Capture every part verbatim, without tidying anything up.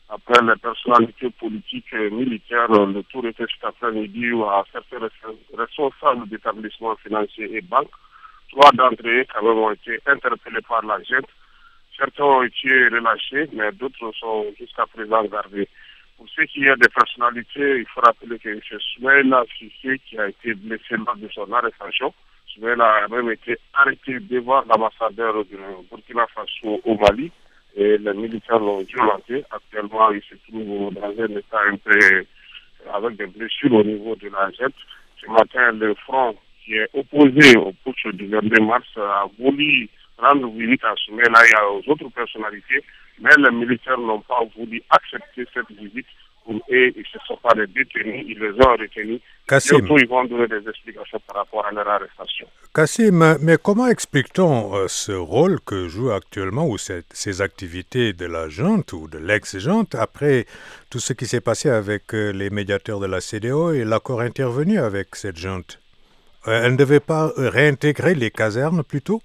après les personnalités politiques et militaires. Le tour était cet après-midi à certains responsables d'établissements financiers et banques. Trois d'entre eux, quand même, ont été interpellés par la junte. Certains ont été relâchés, mais d'autres sont jusqu'à présent gardés. Pour ce qui est des personnalités, il faut rappeler que M. Soumaïla Cissé, qui a été blessé lors de son arrestation, Soumaïla a même été arrêté devant l'ambassadeur de Burkina Faso au Mali et les militaires l'ont violenté. Actuellement, il se trouve dans un état un peu avec des blessures au niveau de la jette. Ce matin, le front qui est opposé au putsch du vingt-deux mars a voulu rendre visite à Soumaïla et aux autres personnalités, mais les militaires n'ont pas voulu accepter cette visite. Pour eux, ils ne se sont pas détenus, ils les ont retenus. Kassim. Bientôt, ils vont donner des explications par rapport à leur arrestation. Kassim, mais comment explique-t-on euh, ce rôle que joue actuellement ou cette, ces activités de la junte ou de l'ex-junte après tout ce qui s'est passé avec euh, les médiateurs de la C E D E A O et l'accord intervenu avec cette junte? euh, Elle ne devait pas euh, réintégrer les casernes plutôt?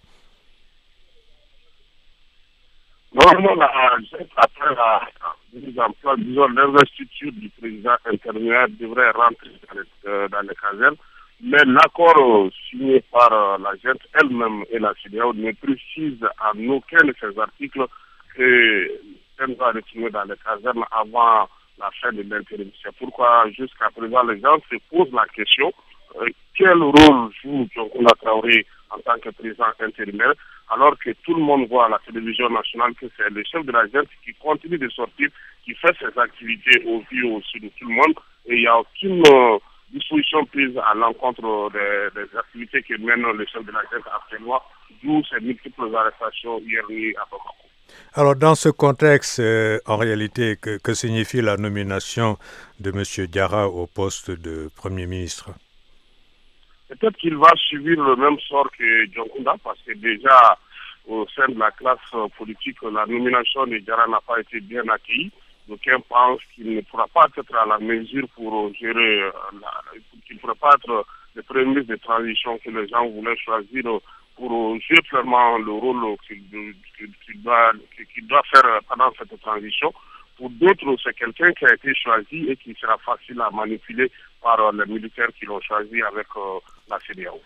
Normalement, la junte, après la mise en place, disons, l'investiture du président intérimaire devrait rentrer dans les, euh, dans les casernes. Mais l'accord euh, signé par euh, la junte elle-même et la C E D E A O ne précise en aucun de ces articles que elle va retourner dans les casernes avant la fin de l'intérim. C'est pourquoi jusqu'à présent les gens se posent la question euh, quel rôle joue Dioncounda Traoré en tant que président intérimaire, alors que tout le monde voit à la télévision nationale que c'est le chef de la junte qui continue de sortir, qui fait ses activités au vu aussi de tout le monde, et il n'y a aucune euh, disposition prise à l'encontre des, des activités que mène le chef de la junte actuellement, d'où ces multiples arrestations hier nuit à Bamako. Alors, dans ce contexte, euh, en réalité, que, que signifie la nomination de M. Diarra au poste de Premier ministre? Peut-être qu'il va subir le même sort que Dioncounda, parce que déjà, au sein de la classe politique, la nomination de Diarra n'a pas été bien accueillie. D'aucuns pensent qu'il ne pourra pas être à la mesure pour gérer, la, qu'il ne pourra pas être le premier ministre de transition que les gens voulaient choisir pour jouer clairement le rôle qu'il, qu'il, doit, qu'il doit faire pendant cette transition. Pour d'autres, c'est quelqu'un qui a été choisi et qui sera facile à manipuler par les militaires qui l'ont choisi avec euh, la C E D E A O.